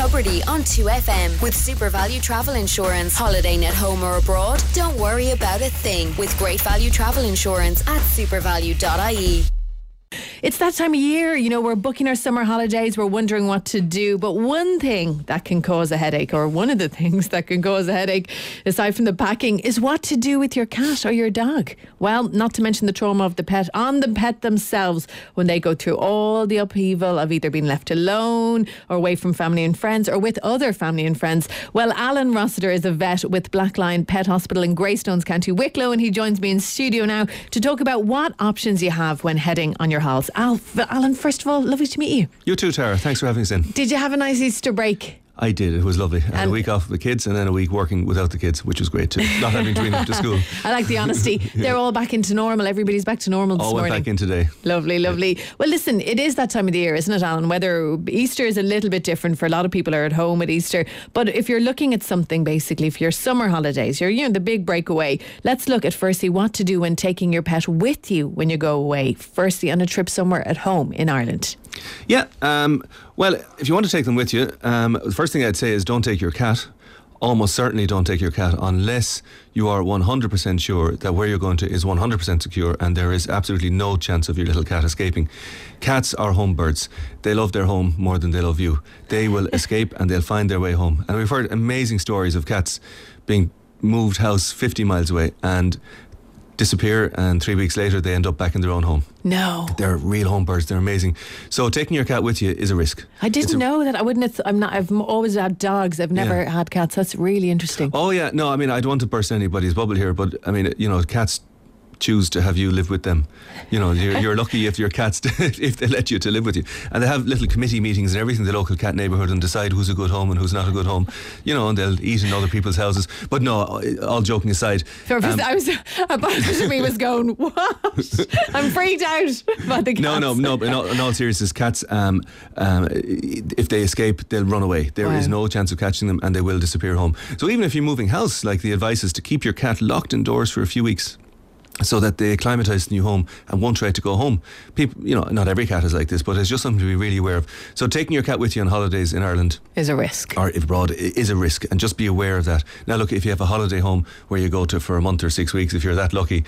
Tubridy on 2FM with Super Value Travel Insurance. Holidaying at home or abroad? Don't worry about a thing with Great Value Travel Insurance at supervalue.ie. It's that time of year, you know, we're booking our summer holidays, we're wondering what to do, but one thing that can cause a headache, or one of the things that can cause a headache, aside from the packing, is what to do with your cat or your dog. Well, not to mention the trauma of the pet on the pet themselves when they go through all the upheaval of either being left alone or away from family and friends or with other family and friends. Well, Alan Rossiter is a vet with Black Lion Pet Hospital in Greystones, County Wicklow, and he joins me in studio now to talk about what options you have when heading on your holidays. Alan, first of all, lovely to meet you. You too, Tara. Thanks for having us in. Did you have a nice Easter break? I did. It was lovely. I had a week off with the kids and then a week working without the kids, which was great too. Not having to bring them to school. I like the honesty. They're all back into normal. Everybody's back to normal this morning. All went back in today. Lovely, lovely. Well, listen, it is that time of the year, isn't it, Alan? Whether Easter is a little bit different for a lot of people are at home at Easter. But if you're looking at something basically for your summer holidays, the big breakaway, let's look at firstly what to do when taking your pet with you when you go away. Firstly, on a trip somewhere at home in Ireland. Yeah, well, if you want to take them with you, the first thing I'd say is don't take your cat. Almost certainly don't take your cat unless you are 100% sure that where you're going to is 100% secure and there is absolutely no chance of your little cat escaping. Cats are home birds. They love their home more than they love you. They will escape and they'll find their way home. And we've heard amazing stories of cats being moved house 50 miles away and disappear, and 3 weeks later they end up back in their own home. No, they're real home birds. They're amazing. So taking your cat with you is a risk. I didn't know that. I wouldn't. I've always had dogs. I've never had cats. That's really interesting. Oh yeah, no. I mean, I don't want to burst anybody's bubble here, but I mean, cats choose to have you live with them. You're lucky if your cats if they let you to live with you, and they have little committee meetings and everything, the local cat neighbourhood, and decide who's a good home and who's not a good home, and they'll eat in other people's houses. But no, all joking aside, I was a part of me was going, what? I'm freaked out about the cats. No, but in all seriousness, cats if they escape, they'll run away. There is no chance of catching them and they will disappear home. So even if you're moving house, like the advice is to keep your cat locked indoors for a few weeks, so that they acclimatise to the new home and won't try to go home. People, not every cat is like this, but it's just something to be really aware of. So taking your cat with you on holidays in Ireland is a risk, or if abroad is a risk, and just be aware of that. Now look, if you have a holiday home where you go to for a month or 6 weeks, if you're that lucky,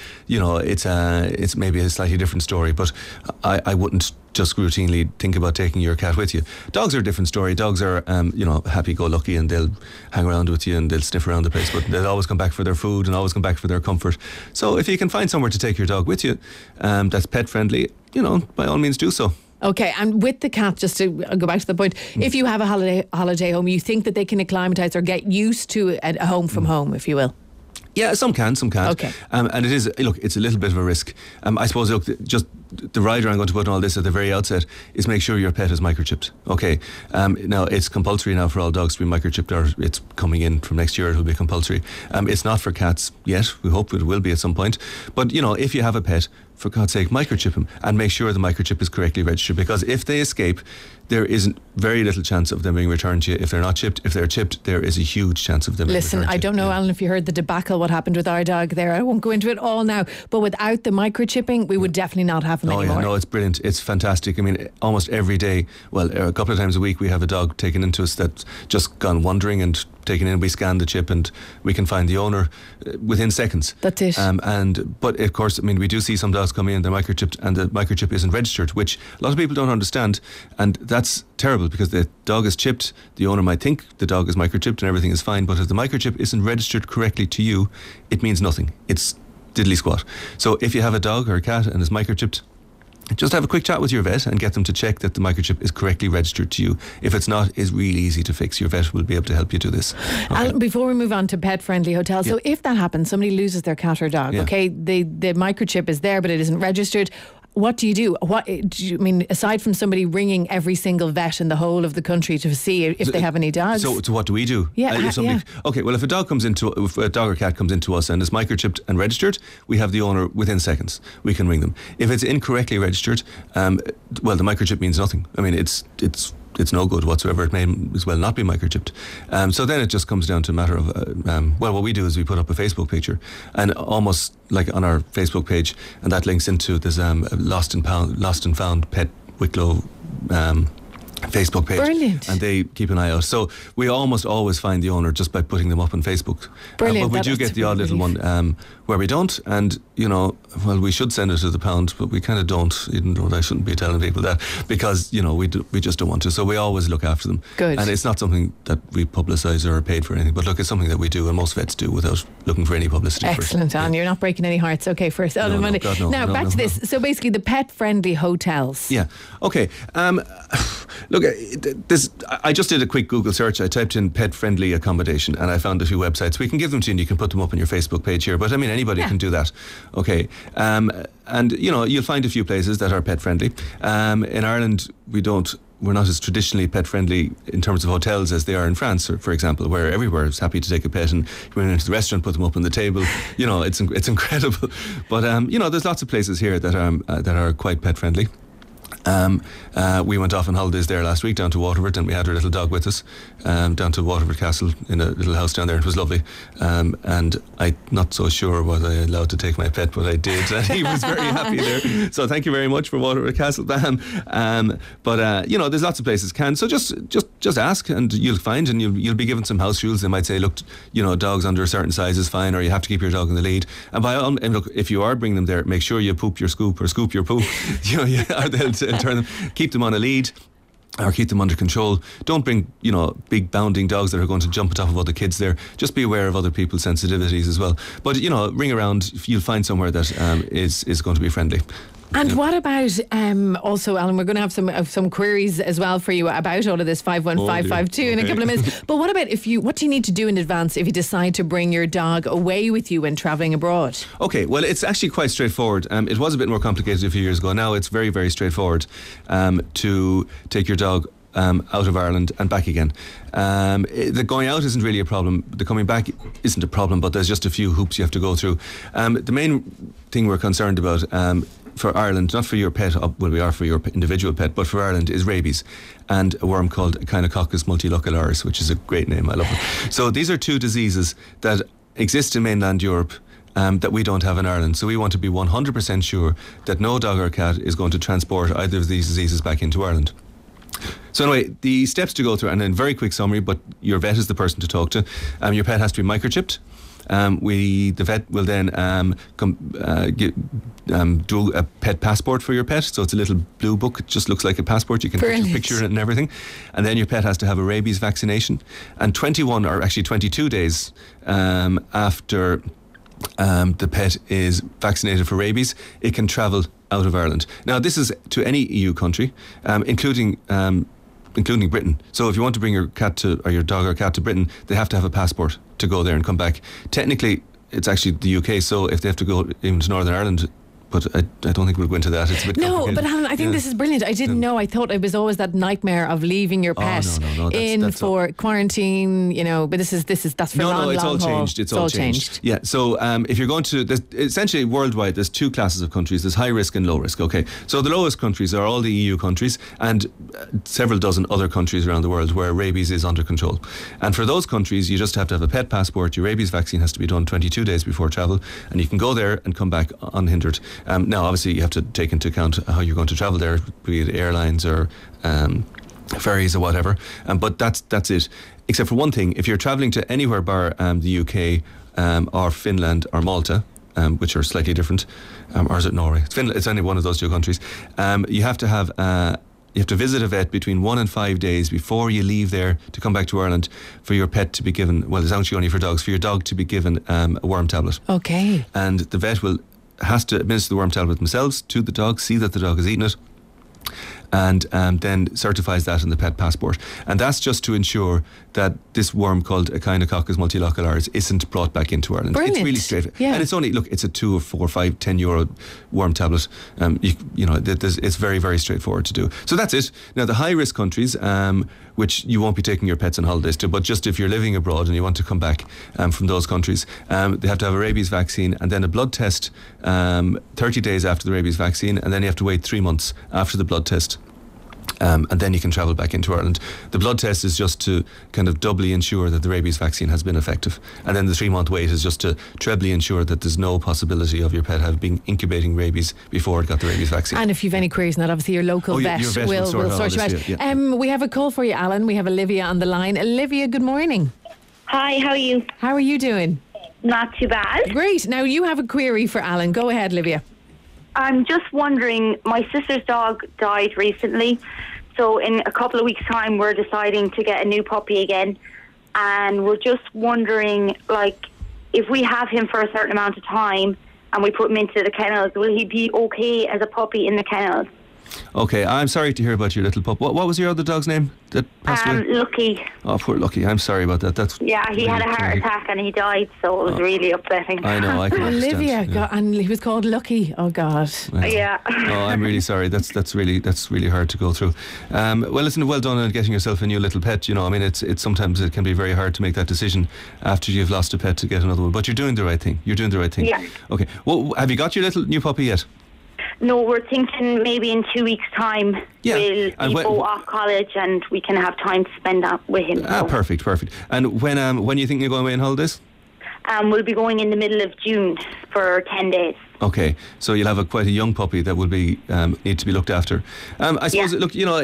it's maybe a slightly different story, but I wouldn't just routinely think about taking your cat with you. Dogs are a different story. Dogs are, happy-go-lucky, and they'll hang around with you and they'll sniff around the place, but they'll always come back for their food and always come back for their comfort. So if you can find somewhere to take your dog with you that's pet-friendly, by all means do so. Okay, and with the cat, just to go back to the point, if you have a holiday home, you think that they can acclimatise or get used to a home from home, if you will? Yeah, some can, some can't. Okay. And it is, it's a little bit of a risk. I suppose, just the rider I'm going to put on all this at the very outset is make sure your pet is microchipped. Okay. Now, it's compulsory now for all dogs to be microchipped, or it's coming in from next year, it'll be compulsory. It's not for cats yet. We hope it will be at some point. But, if you have a pet, for God's sake, microchip him and make sure the microchip is correctly registered, because if they escape, there is very little chance of them being returned to you. If they're not chipped, if they're chipped, there is a huge chance of them being returned to you. Listen, I don't know, Alan, if you heard the debacle, what happened with our dog there. I won't go into it all now, but without the microchipping, we would definitely not have him anymore. No, it's brilliant. It's fantastic. I mean, almost every day, a couple of times a week, we have a dog taken into us that's just gone wandering and taken in. We scan the chip and we can find the owner within seconds. That's it. But of course, we do see some dogs come in, they're microchipped and the microchip isn't registered, which a lot of people don't understand, and that's terrible because the dog is chipped. The owner might think the dog is microchipped and everything is fine, but if the microchip isn't registered correctly to you, it means nothing. It's diddly squat. So if you have a dog or a cat and is microchipped, just have a quick chat with your vet and get them to check that the microchip is correctly registered to you. If it's not, it's really easy to fix. Your vet will be able to help you do this. Okay. Alan, before we move on to pet-friendly hotels, so if that happens, somebody loses their cat or dog, okay, the microchip is there but it isn't registered. What do you do? What do you mean, aside from somebody ringing every single vet in the whole of the country to see if they have any dogs? So what do we do? Okay, well, if a dog or cat comes into us and is microchipped and registered, we have the owner within seconds. We can ring them. If it's incorrectly registered, the microchip means nothing. I mean, it's no good whatsoever. It may as well not be microchipped. So then it just comes down to a matter of, what we do is we put up a Facebook picture, and almost like on our Facebook page, and that links into this lost and found pet Wicklow Facebook page. Brilliant. And they keep an eye out. So we almost always find the owner just by putting them up on Facebook. Brilliant. But we do get the odd little one where we don't. And, we should send it to the pound, but we kind of don't, even though I shouldn't be telling people that, because, we just don't want to. So we always look after them. Good. And it's not something that we publicise or are paid for anything. But look, it's something that we do, and most vets do without looking for any publicity. Excellent, Anne. You're not breaking any hearts. Okay, first out of Monday. Now, back to this. So basically, the pet-friendly hotels. Yeah. Okay. Look, I just did a quick Google search. I typed in pet-friendly accommodation and I found a few websites. We can give them to you and you can put them up on your Facebook page here. But I mean, anybody can do that. Okay. And, you'll find a few places that are pet-friendly. In Ireland, we're not as traditionally pet-friendly in terms of hotels as they are in France, for example, where everywhere is happy to take a pet, and you went into the restaurant, put them up on the table. It's incredible. But, there's lots of places here that are quite pet-friendly. We went off on holidays there last week down to Waterford, and we had our little dog with us down to Waterford Castle in a little house down there. It was lovely, and I'm not so sure was I allowed to take my pet, but I did, and he was very happy there. So thank you very much for Waterford Castle. But there's lots of places so just ask, and you'll find, and you'll be given some house rules. They might say, look, dogs under a certain size is fine, or you have to keep your dog in the lead. And look, if you are bringing them there, make sure you poop your scoop or scoop your poop. Or they'll turn them, keep them on a lead or keep them under control. Don't bring, big bounding dogs that are going to jump on top of other kids there. Just be aware of other people's sensitivities as well. But, ring around, you'll find somewhere that is going to be friendly. And what about also, Alan, we're going to have some queries as well for you about all of this, 51552 in a couple of minutes. But what about what do you need to do in advance if you decide to bring your dog away with you when travelling abroad? Okay, well, it's actually quite straightforward. It was a bit more complicated a few years ago. Now it's very, very straightforward to take your dog out of Ireland and back again. The going out isn't really a problem. The coming back isn't a problem, but there's just a few hoops you have to go through. The main thing we're concerned about for Ireland, not for your pet, well, we are for your individual pet, but for Ireland is rabies and a worm called Echinococcus multilocularis, which is a great name. I love it. So these are two diseases that exist in mainland Europe that we don't have in Ireland. So we want to be 100% sure that no dog or cat is going to transport either of these diseases back into Ireland. So anyway, the steps to go through, and in very quick summary, but your vet is the person to talk to. Your pet has to be microchipped. The vet will then do a pet passport for your pet. So it's a little blue book. It just looks like a passport. You can put your picture in it and everything. And then your pet has to have a rabies vaccination. And 21 or actually 22 days after the pet is vaccinated for rabies, it can travel out of Ireland. Now, this is to any EU country, including Britain. So if you want to bring your dog or cat to Britain, they have to have a passport to go there and come back. Technically, it's actually the UK, so if they have to go even to Northern Ireland, but I don't think we'll go into that. It's a bit complicated. But Alan, I think this is brilliant. I didn't know. I thought it was always that nightmare of leaving your pet that's for quarantine. But that's for long. No, it's all changed. It's all changed. Yeah. So if you're going to, essentially worldwide, there's two classes of countries. There's high risk and low risk. Okay. So the lowest countries are all the EU countries and several dozen other countries around the world where rabies is under control. And for those countries, you just have to have a pet passport. Your rabies vaccine has to be done 22 days before travel, and you can go there and come back unhindered. Now, obviously, you have to take into account how you're going to travel there, be it airlines or ferries or whatever. But that's it. Except for one thing, if you're travelling to anywhere bar the UK or Finland or Malta, which are slightly different, or is it Norway? It's only one of those two countries. You have to visit a vet between 1 and 5 days before you leave there to come back to Ireland for your pet to be given, well, it's actually only for dogs, for your dog to be given a worm tablet. Okay. And the vet has to administer the worm tablet themselves to the dog, see that the dog has eaten it, and then certifies that in the pet passport. And that's just to ensure that this worm called Echinococcus multilocularis isn't brought back into Ireland. Brilliant. It's really straight. Yeah. And it's only, look, it's a 2 or 4 or 5, 10 euro worm tablet. It's very, very straightforward to do. So that's it. Now, the high risk countries, which you won't be taking your pets on holidays to, but just if you're living abroad and you want to come back from those countries, they have to have a rabies vaccine and then a blood test 30 days after the rabies vaccine, and then you have to wait 3 months after the blood test And then you can travel back into Ireland. The blood test is just to kind of doubly ensure that the rabies vaccine has been effective. And then the 3-month wait is just to trebly ensure that there's no possibility of your pet having been incubating rabies before it got the rabies vaccine. And if you've any queries on that, obviously your local vet, your vet will sort you out. Yeah. We have a call for you, Alan. We have Olivia on the line. Olivia, good morning. Hi, how are you? How are you doing? Not too bad. Great. Now you have a query for Alan. Go ahead, Olivia. I'm just wondering, my sister's dog died recently, so in a couple of weeks' time we're deciding to get a new puppy again, and we're just wondering, like, if we have him for a certain amount of time and we put him into the kennels, will he be okay as a puppy in the kennels? Okay, I'm sorry to hear about your little pup. What was your other dog's name that passed away? Lucky. Oh, poor Lucky. I'm sorry about that. That's he had a heart attack and he died, so it was really upsetting. I know, I can understand. Olivia, Yeah. and he was called Lucky. Oh God. Yeah. Oh, I'm really sorry. That's really hard to go through. Well, listen, well done on getting yourself a new little pet. You know, I mean, it's sometimes it can be very hard to make that decision after you've lost a pet to get another one. But you're doing the right thing. Yeah. Okay. Well, have you got your little new puppy yet? No, we're thinking maybe in 2 weeks' time we'll And be both off college and we can have time to spend that with him. Perfect. And when you think you're going away on holidays? We'll be going in the middle of June for 10 days. Okay, so you'll have quite a young puppy that will be need to be looked after. I suppose, look, you know,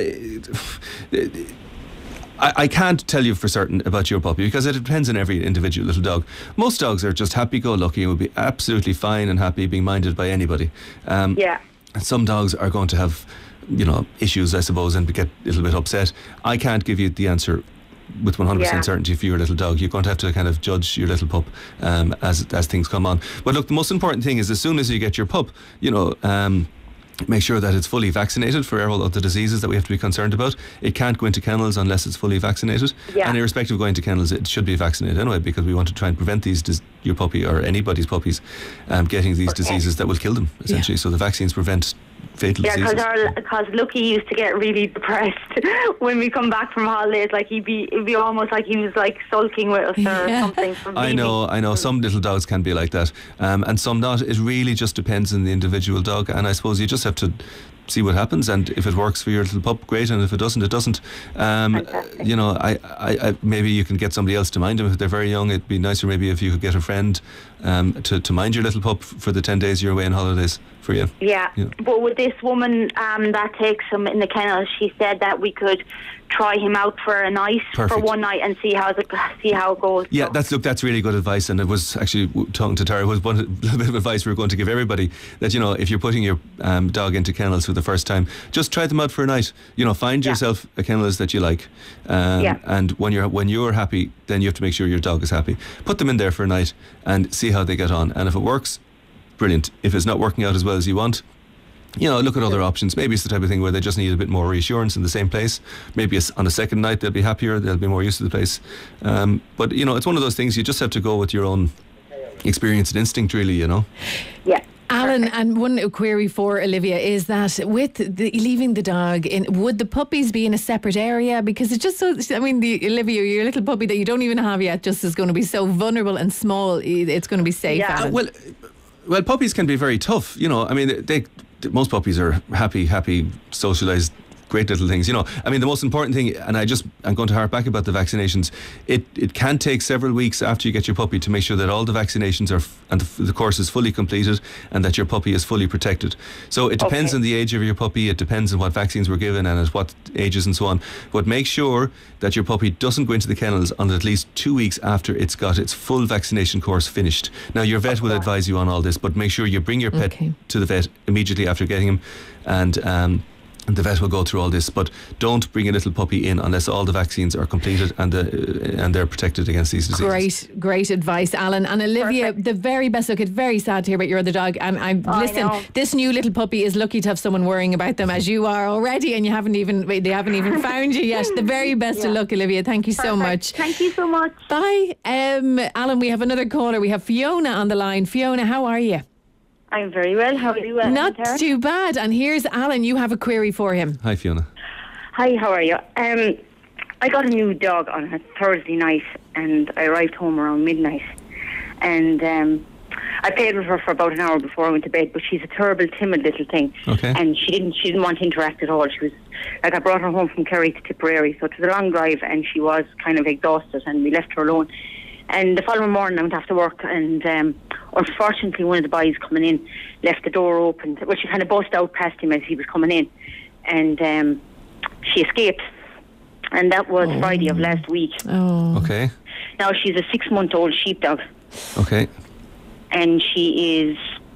I can't tell you for certain about your puppy because it depends on every individual little dog. Most dogs are just happy-go-lucky and will be absolutely fine and happy being minded by anybody. Some dogs are going to have, you know, issues, I suppose, and get a little bit upset. I can't give you the answer with 100% certainty for your little dog. You're going to have to kind of judge your little pup as things come on. But look, the most important thing is as soon as you get your pup, you know, make sure that it's fully vaccinated for all of the diseases that we have to be concerned about. It can't go into kennels unless it's fully vaccinated. And irrespective of going to kennels, it should be vaccinated anyway, because we want to try and prevent your puppy or anybody's puppies getting these diseases that will kill them, essentially. So the vaccines prevent fatal diseases. Because Lucky used to get really depressed when we come back from holidays. Like it'd be almost like he was like sulking with us or something. I know. Some little dogs can be like that, and some not. It really just depends on the individual dog, and I suppose you just have to see what happens, and if it works for your little pup, great, and if it doesn't, it doesn't. You know, I maybe you can get somebody else to mind them if they're very young. It'd be nicer maybe if you could get a friend to mind your little pup for the 10 days you're away on holidays for you. Yeah. But with this woman that takes him in the kennel, she said that we could try him out for a night, for one night, and see how it goes. Yeah, that's really good advice, and it was actually, talking to Tara, was one little bit of advice we were going to give everybody, that, you know, if you're putting your dog into kennels for the first time, just try them out for a night. You know, find yourself a kennels that you like, and when you're happy, then you have to make sure your dog is happy. Put them in there for a night and see how they get on, and if it works, brilliant. If it's not working out as well as you want, you know, look at other options. Maybe it's the type of thing where they just need a bit more reassurance in the same place. Maybe on a second night they'll be happier, they'll be more used to the place. But, you know, it's one of those things, you just have to go with your own experience and instinct, really, you know. Yeah. Alan, and one query for Olivia is that with leaving the dog in, would the puppies be in a separate area? Because it's just so, I mean, Olivia, your little puppy that you don't even have yet, just is going to be so vulnerable and small, it's going to be safe. Yeah. Well, puppies can be very tough, you know. I mean, most puppies are happy, socialised, great little things, you know. I mean, the most important thing, and I'm going to harp back about the vaccinations, it can take several weeks after you get your puppy to make sure that all the vaccinations and the course is fully completed and that your puppy is fully protected. So it depends on the age of your puppy, it depends on what vaccines were given and at what ages and so on. But make sure that your puppy doesn't go into the kennels until at least 2 weeks after it's got its full vaccination course finished. Now, your vet will advise you on all this, but make sure you bring your pet to the vet immediately after getting him, and the vet will go through all this, but don't bring a little puppy in unless all the vaccines are completed and they're protected against these diseases. Great advice, Alan. And Olivia, the very best. Look, it's very sad to hear about your other dog, and listen, this new little puppy is lucky to have someone worrying about them as you are already, and they haven't even found you yet. The very best of luck, Olivia. Thank you so much. Thank you so much. Bye. Alan, we have another caller. We have Fiona on the line. Fiona, how are you? I'm very well. How are you? Not too bad. And here's Alan. You have a query for him. Hi, Fiona. Hi, how are you? I got a new dog on a Thursday night, and I arrived home around midnight. And I played with her for about an hour before I went to bed, but she's a terrible, timid little thing. Okay. And she didn't want to interact at all. She was, like, I brought her home from Kerry to Tipperary, so it was a long drive, and she was kind of exhausted, and we left her alone. And the following morning I went after work, and unfortunately one of the boys coming in left the door open. Well, she kind of bust out past him as he was coming in, and she escaped. And that was Friday of last week. Oh. Okay. Now she's a 6-month-old sheepdog, Okay. and she is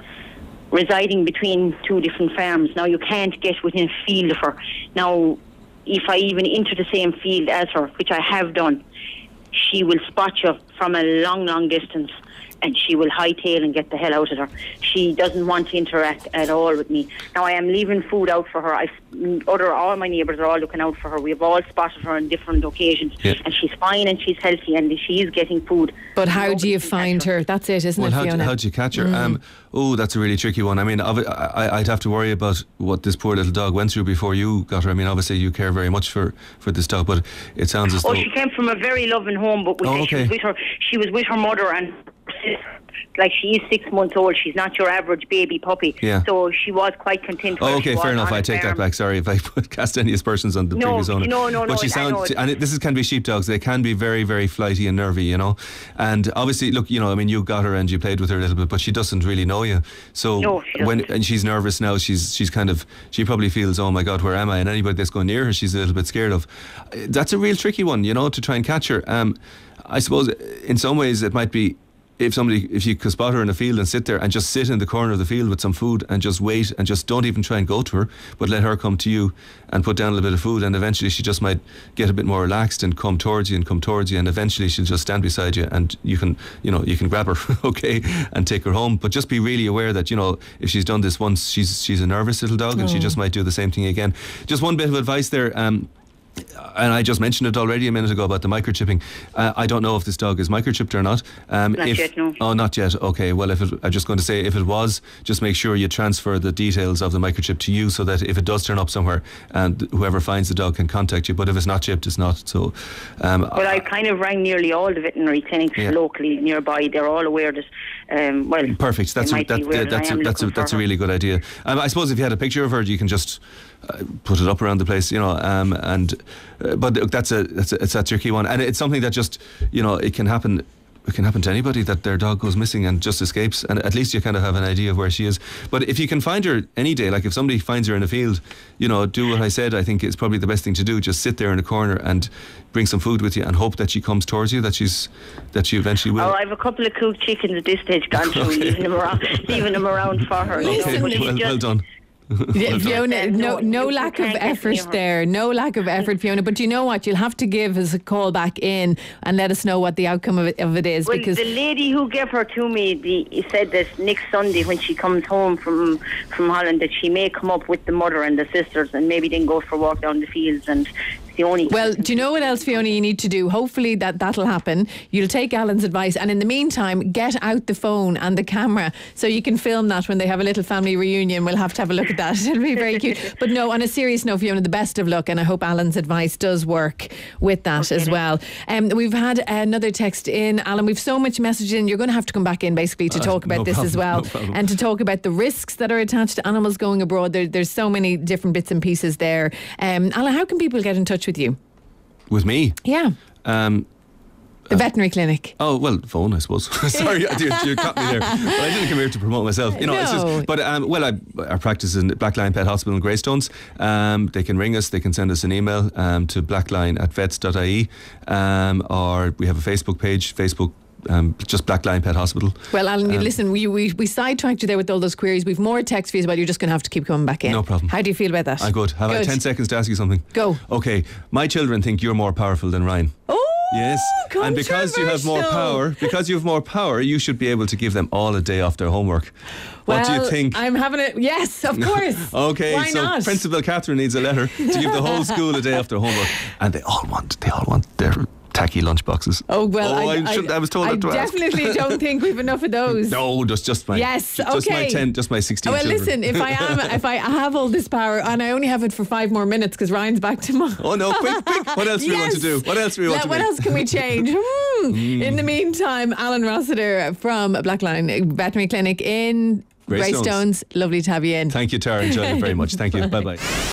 residing between 2 different farms. Now you can't get within a field of her. Now, if I even enter the same field as her, which I have done, she will spot you from a long, long distance, and she will hightail and get the hell out of her. She doesn't want to interact at all with me. Now, I am leaving food out for her. All my neighbours are all looking out for her. We have all spotted her on different occasions, and she's fine and she's healthy and she is getting food. But how do you find her? That's it, isn't it, Fiona? How do you catch her? That's a really tricky one. I mean, I'd have to worry about what this poor little dog went through before you got her. I mean, obviously you care very much for this dog, but it sounds as though... she came from a very loving home, but she was with her mother and like, she is 6 months old. She's not your average baby puppy. Yeah. So she was quite content. Okay, fair enough. I take that back. Sorry if I cast any aspersions on the previous owner. No. But she sounds, and this can be sheepdogs. They can be very, very flighty and nervy, you know. And obviously, look, you know, I mean, you got her and you played with her a little bit, but she doesn't really know you. So and she's nervous now. She's kind of, she probably feels, oh my God, where am I? And anybody that's going near her, she's a little bit scared of. That's a real tricky one, you know, to try and catch her. I suppose in some ways it might be, if you could spot her in a field and sit there and just sit in the corner of the field with some food and just wait and just don't even try and go to her, but let her come to you and put down a little bit of food, and eventually she just might get a bit more relaxed and come towards you, and eventually she'll just stand beside you and you can grab her, okay, and take her home. But just be really aware that, you know, if she's done this once, she's a nervous little dog and she just might do the same thing again. Just one bit of advice there, and I just mentioned it already a minute ago about the microchipping. I don't know if this dog is microchipped or not. Not yet, no. Oh, not yet. Okay. Well, I'm just going to say, if it was, just make sure you transfer the details of the microchip to you, so that if it does turn up somewhere, and whoever finds the dog can contact you. But if it's not chipped, it's not. So, well, I kind of rang nearly all the veterinary clinics locally nearby. They're all aware that. Perfect. That's a really good idea. I suppose if you had a picture of her, you can just put it up around the place, you know. But that's a tricky one, and it's something that just, you know, it can happen. It can happen to anybody that their dog goes missing and just escapes, and at least you kind of have an idea of where she is. But if you can find her any day, like if somebody finds her in a field, you know, do what I said. I think it's probably the best thing to do. Just sit there in a corner and bring some food with you and hope that she comes towards you, that she eventually will. Oh, I have a couple of cooked chickens at this stage gone through, leaving them around for her. Okay, well done. Fiona, no lack of effort there. No lack of effort, Fiona. But you know what? You'll have to give us a call back in and let us know what the outcome of it is. Well, because the lady who gave her to me, said that next Sunday when she comes home from Holland, that she may come up with the mother and the sisters and maybe then go for a walk down the fields. And well, do you know what else, Fiona, you need to do? Hopefully that'll happen. You'll take Alan's advice, and in the meantime, get out the phone and the camera so you can film that when they have a little family reunion. We'll have to have a look at that. It'll be very cute. But no, on a serious note, Fiona, the best of luck, and I hope Alan's advice does work with that as well. We've had another text in, Alan. We've so much messaging. You're going to have to come back in basically to talk about this as well, and to talk about the risks that are attached to animals going abroad. There's so many different bits and pieces there. Alan, how can people get in touch with you? With me? Yeah. The veterinary clinic. Oh, well, phone, I suppose. Sorry, you caught me there. Well, I didn't come here to promote myself. You know, it's just, but our practice is in Black Lion Pet Hospital in Greystones. They can ring us, they can send us an email to blackline@vets.ie, or we have a Facebook page, just Black Lion Pet Hospital. Well, Alan, listen, we sidetracked you there with all those queries. We've more text for you, but you're just going to have to keep coming back in. No problem. How do you feel about that? I'm good. Have I 10 seconds to ask you something? Go. Okay. My children think you're more powerful than Ryan. Oh! Yes, and because you have more power, you should be able to give them all a day off their homework. What do you think? I'm having it. Yes, of course. Okay, why so not? Principal Catherine needs a letter to give the whole school a day off their homework, and they all want tacky lunchboxes. Oh, well, I was told I not to ask. definitely don't think we've enough of those. No, just my Yes, just my okay. 10, just my 16 Well, children. listen, if I have all this power and I only have it for 5 more minutes because Ryan's back tomorrow. Oh no, quick. What else do we want to do? What else do we want to do? What else can we change? In the meantime, Alan Rossiter from Blackline Veterinary Clinic in Greystones. Lovely to have you in. Thank you, Tara. Enjoyed it very much. Thank you. Bye-bye.